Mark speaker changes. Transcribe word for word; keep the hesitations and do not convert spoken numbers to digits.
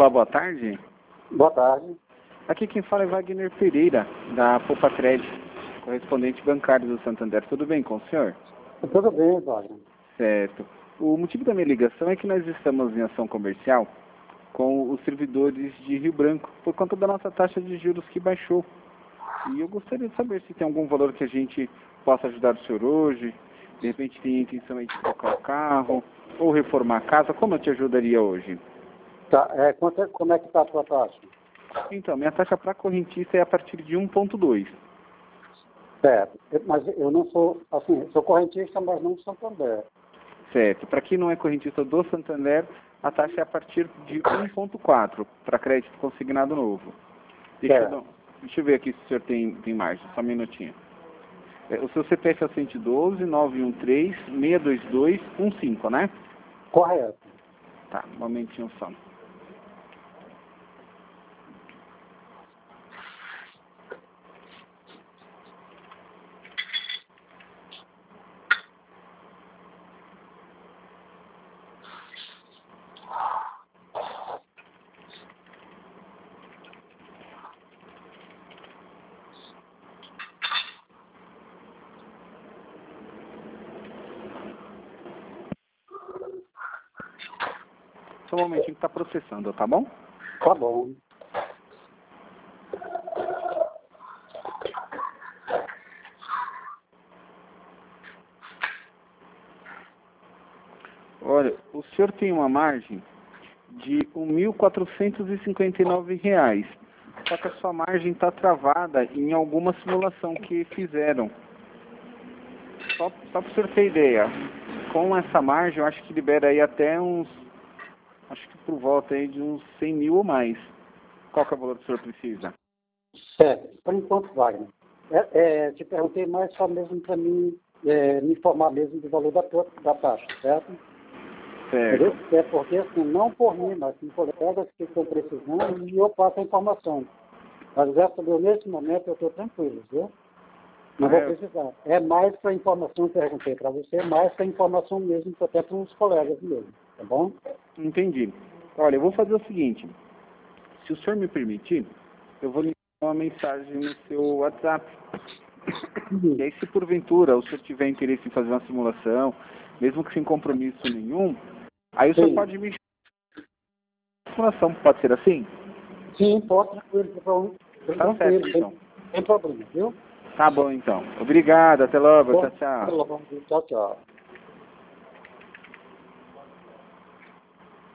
Speaker 1: Olá, boa tarde.
Speaker 2: Boa tarde.
Speaker 1: Aqui quem fala é Wagner Pereira, da Poupa Crédito, correspondente bancário do Santander. Tudo bem com o senhor?
Speaker 2: Tudo bem, Wagner.
Speaker 1: Certo. O motivo da minha ligação é que nós estamos em ação comercial com os servidores de Rio Branco, por conta da nossa taxa de juros que baixou. E eu gostaria de saber se tem algum valor que a gente possa ajudar o senhor hoje, de repente tem a intenção aí de trocar o carro, ou reformar a casa. Como eu te ajudaria hoje?
Speaker 2: Tá, é, quanto é, como é que está a sua taxa?
Speaker 1: Então, minha taxa para correntista é a partir de um ponto dois.
Speaker 2: Certo, Eu- mas eu não sou, assim, sou correntista, mas não sou Santander.
Speaker 1: Certo. Para quem não é correntista do Santander, a taxa é a partir de um ponto quatro para crédito consignado novo. Deixa eu,
Speaker 2: Certo.
Speaker 1: dar- deixa eu ver aqui se o senhor tem, tem margem, só um minutinho. É, o seu C P F é o cento e doze, nove um três, seis dois dois, um cinco, né?
Speaker 2: Correto.
Speaker 1: Tá, um momentinho só. Só um momentinho que está processando, tá bom?
Speaker 2: Tá bom.
Speaker 1: Olha, o senhor tem uma margem de mil quatrocentos e cinquenta e nove reais. Só que a sua margem está travada em alguma simulação que fizeram. Só, só para o senhor ter ideia, com essa margem eu acho que libera aí até uns, acho que por volta aí de uns cem mil ou mais. Qual que é o valor que o senhor precisa?
Speaker 2: Certo. Por enquanto, Wagner. É, é, te perguntei mais só mesmo para mim é, me informar mesmo do valor da, tua- da taxa, certo?
Speaker 1: Certo.
Speaker 2: Entendeu? É porque, assim, não por mim, mas tem colegas que estão precisando e eu passo a informação. Mas, graças a Deus, nesse momento eu estou tranquilo, viu? Não vou
Speaker 1: É,
Speaker 2: precisar. É mais para informação, perguntei para você, mais para informação mesmo, até para os colegas mesmo, tá bom?
Speaker 1: entendi. Olha, eu vou fazer o seguinte. Se o senhor me permitir, eu vou lhe mandar uma mensagem no seu WhatsApp. E aí, se porventura o senhor tiver interesse em fazer uma simulação, mesmo que sem compromisso nenhum, aí o senhor
Speaker 2: Sim,
Speaker 1: pode me chamar de simulação. Pode ser assim?
Speaker 2: sim, pode, tranquilo, tranquilo,
Speaker 1: Tá certo,
Speaker 2: tranquilo,
Speaker 1: então.
Speaker 2: sem, sem problema, viu?
Speaker 1: Tá bom, então. Obrigado. Até logo.
Speaker 2: Bom,
Speaker 1: Tchau, tchau.
Speaker 2: tchau, tchau.